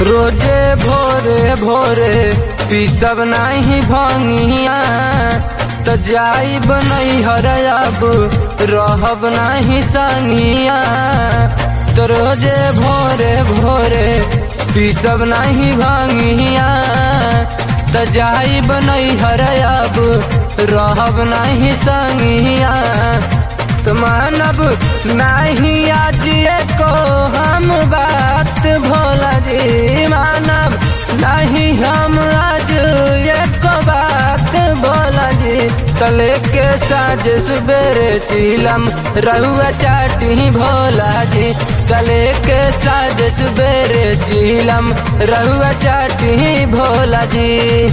रोजे भोरे भोरे पीसब नहीं भंगिया तो जाइब नहीं हरब रहब नहीं संगिया। तो रोजे भोरे भोरे पीसब नहीं भंगिया तो जाइब नहीं हरब रहब नहीं संगिया। तो मानब नहीं आज को हम बात भोला जी, मानब नहीं हम आज एक बात भोला जी। तले के साज सुबेरे चिलम रहुआ चाटी भोला जी, तले के साज सुबेरे चिलम रहुआ चाटी भोला जी।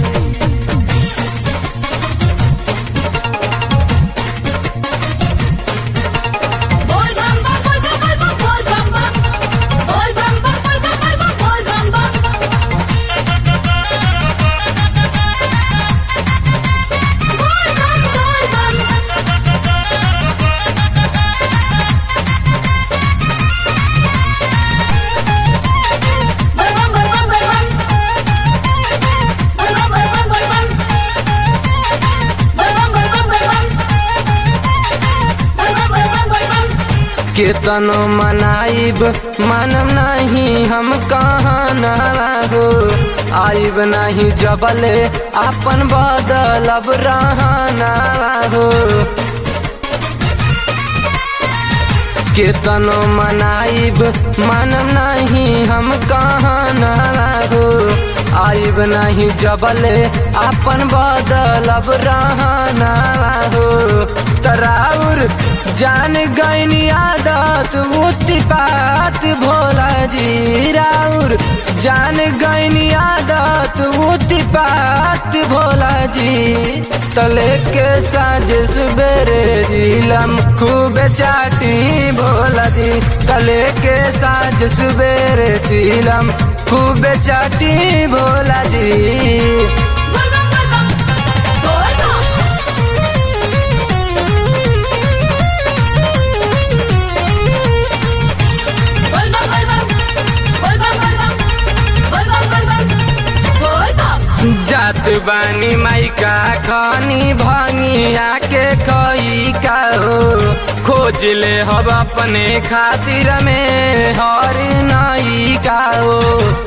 केतनो मनाइब मानम नहीं हम कहाँ ना हो, आइब नहीं जबले अपन बदलब रहना हो। केतनो मनाइब मानम नहीं हम कहाँ ना हो, आइब नहीं जबले अपन बदलब रहना हो। तराउर जान गईनी आदत उत्पात भोला जी, राउर जान गईनी आदत उत्पात भोला जी। तले के साज सुबेरे चिलम खूब चाटी भोला जी, तले के साज सुबेरे चिलम खूब चाटी भोला जी। जात बानी माइका खानी भांगिया के खई का हो, खोज ले हब अपने खातिर में हर नई का हो।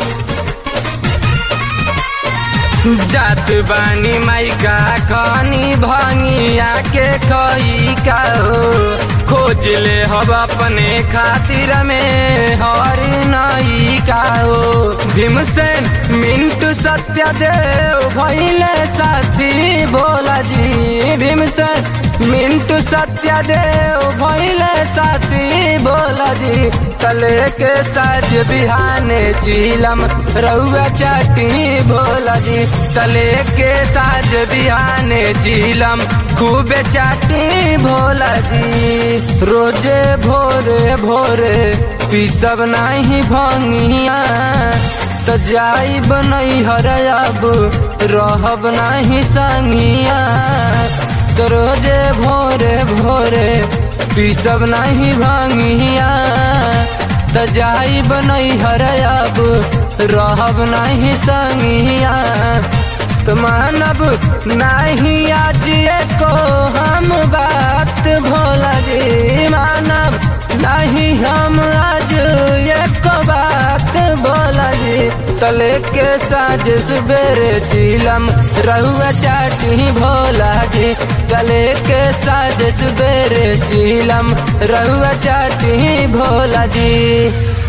जात बानी माइका खानी भांगिया के खई का हो, खोज ले हब अपने खातिर में हर नई का हो। भीमसेन मिंटू सत्यदेव भइले साथी भोला जी, भीमसेन मिंटू सत्यदेव भइले साथी भोला जी। तले के साज बिहाने चिलम रहुआ चाटी भोला जी, तले के साज बिहाने चिलम खूब चाटी भोला जी। रोजे भोरे भोरे पीसब नहीं भंगिया तो जाइब नहीं हरब रहब नहीं संगिया। तो रोजे भोरे भोरे पीसब नहीं भंगिया तो जाइब नहीं हरब रहब नहीं संगिया। तो मानब नहीं आज को हम बात भोला जी, मानब नहीं हम आज एक बात भोला जी। तले के साज सुबेरे चिलम रहुआ चाटी भोला जी, तले के साज सुबेरे चिलम रहुआ चाटी भोला जी।